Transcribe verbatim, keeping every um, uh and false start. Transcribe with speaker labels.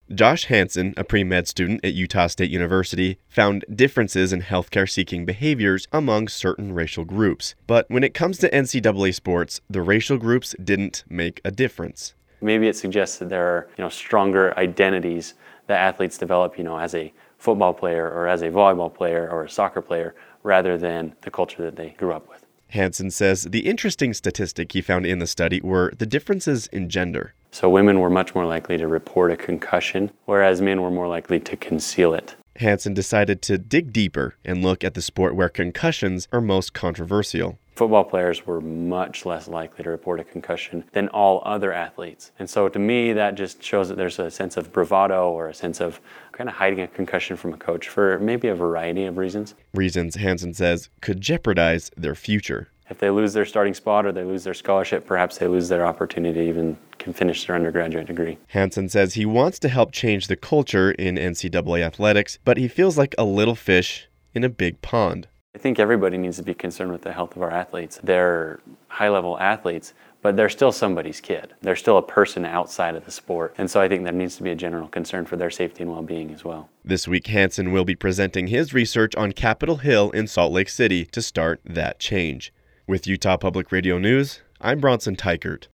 Speaker 1: Josh Hansen, a pre-med student at Utah State University, found differences in healthcare-seeking behaviors among certain racial groups. But when it comes to N C double A sports, the racial groups didn't make a difference.
Speaker 2: Maybe it suggests that there are, you know, stronger identities that athletes develop, you know, as a football player or as a volleyball player or a soccer player, rather than the culture that they grew up with.
Speaker 1: Hansen says the interesting statistic he found in the study were the differences in gender.
Speaker 2: So women were much more likely to report a concussion, whereas men were more likely to conceal it.
Speaker 1: Hansen decided to dig deeper and look at the sport where concussions are most controversial.
Speaker 2: Football players were much less likely to report a concussion than all other athletes. And so to me, that just shows that there's a sense of bravado or a sense of kind of hiding a concussion from a coach for maybe a variety of reasons.
Speaker 1: Reasons, Hansen says, could jeopardize their future.
Speaker 2: If they lose their starting spot or they lose their scholarship, perhaps they lose their opportunity to even can finish their undergraduate degree.
Speaker 1: Hansen says he wants to help change the culture in N C double A athletics, but he feels like a little fish in a big pond.
Speaker 2: I think everybody needs to be concerned with the health of our athletes. They're high-level athletes, but they're still somebody's kid. They're still a person outside of the sport. And so I think there needs to be a general concern for their safety and well-being as well.
Speaker 1: This week, Hansen will be presenting his research on Capitol Hill in Salt Lake City to start that change. With Utah Public Radio News, I'm Bronson Teichert.